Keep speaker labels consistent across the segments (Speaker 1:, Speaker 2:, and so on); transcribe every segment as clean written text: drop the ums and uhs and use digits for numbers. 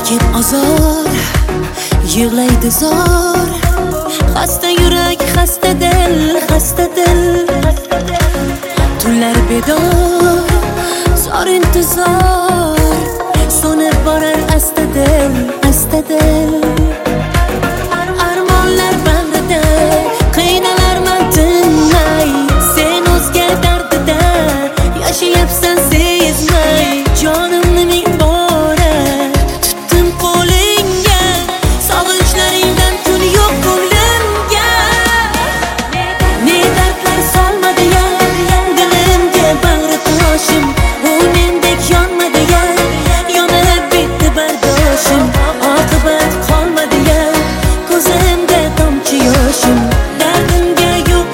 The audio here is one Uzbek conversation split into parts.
Speaker 1: Chekib azor, yig'laydi zor. Xasta yurak, xasta dil, xasta dil. Tunlar bedor, zor intizor. So'nib borar asta dil, asta dil. Armonlar bag'rida qiynalarman tinmay. Sen o'zga dardida yashayapsan sezmay. Jonimni ming bora tutdim qo'lingga, sog'inchlaringdan kun yo'q ko'nglimga. Ne dardlar solmadi ya dilimga bag'ri toshim, u mendek yonmadi ya, yonib bitdi bardoshim. Oqibat qolmadi ya ko'zimda tomchi yoshim, dardimga yo'q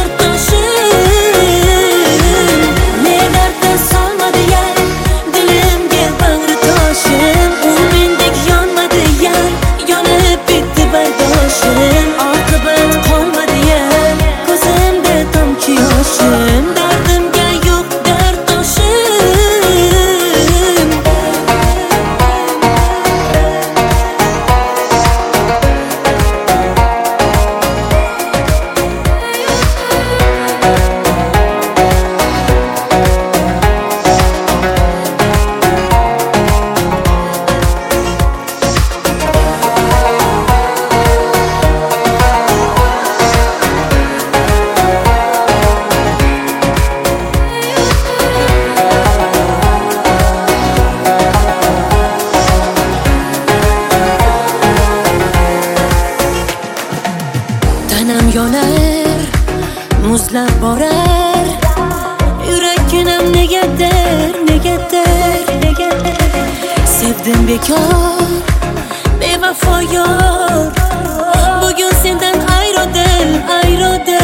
Speaker 1: dardoshim. Ne dardlar solmadi ya dilimga bag'ri toshim, u mendek yonmadi ya, yonib bitdi bardoshim. Oqibat qolmadi ya ko'zimda tomchi yoshim, dardimga yo'q dardoshim. Tanam yonar, muzlab borar. Yurakkinam negadir, negadir, negadir. Sevdim bekor, bevafo yor. Bugun sendan ayro dil, ayro dil.